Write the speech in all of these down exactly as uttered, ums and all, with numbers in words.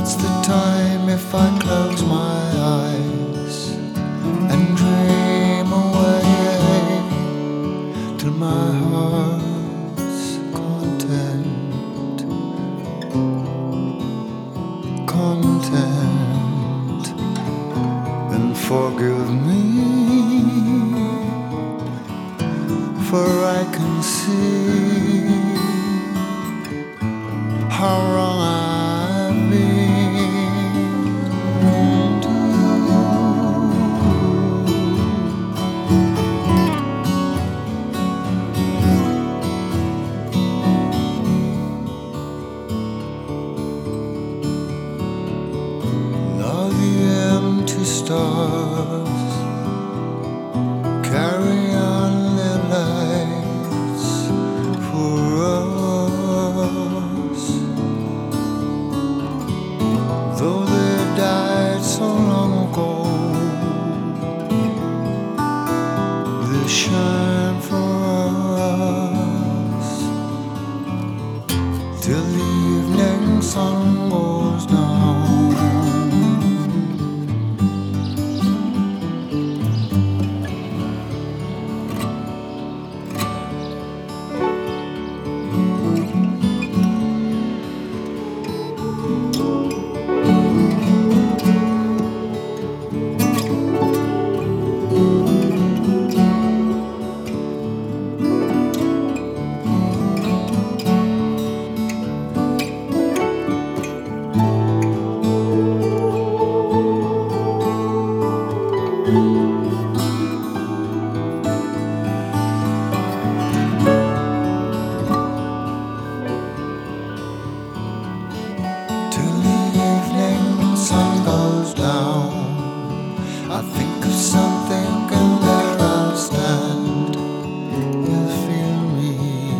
What's the time if I close my eyes and dream away till my heart's content, content, then forgive me, for I can see how wrong I've been to you. Now the empty stars carry on their lights for us, though they died so long ago. They shine for us till the evening sun goes down. I think of something and there I'll stand. You'll feel me.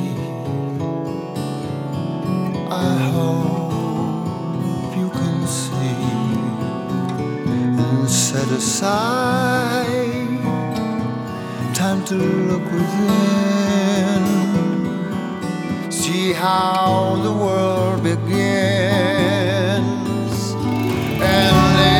I hope you can see and set aside time to look within, see how the world begins, and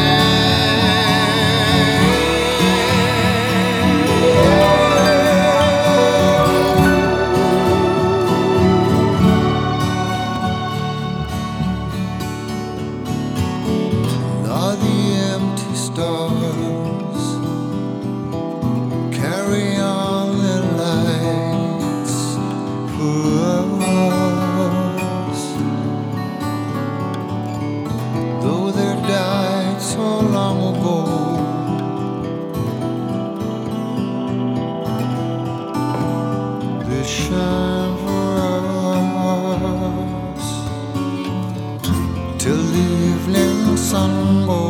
stars carry on their lights for us, though they died so long ago. They shine for us till the evening sun goes